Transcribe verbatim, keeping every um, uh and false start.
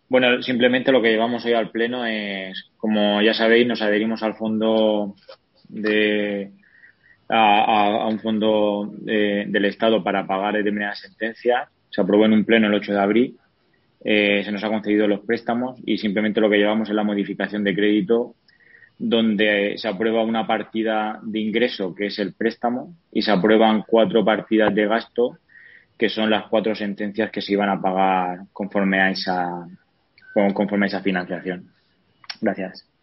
Bueno, simplemente lo que llevamos hoy al Pleno es, como ya sabéis, nos adherimos al fondo de a, a- a un fondo de- del Estado para pagar determinadas sentencias. Se aprobó en un Pleno el ocho de abril. Eh, se nos ha concedido los préstamos y simplemente lo que llevamos es la modificación de crédito, donde se aprueba una partida de ingreso, que es el préstamo, y se aprueban cuatro partidas de gasto, que son las cuatro sentencias que se iban a pagar conforme a esa, conforme a esa financiación. Gracias.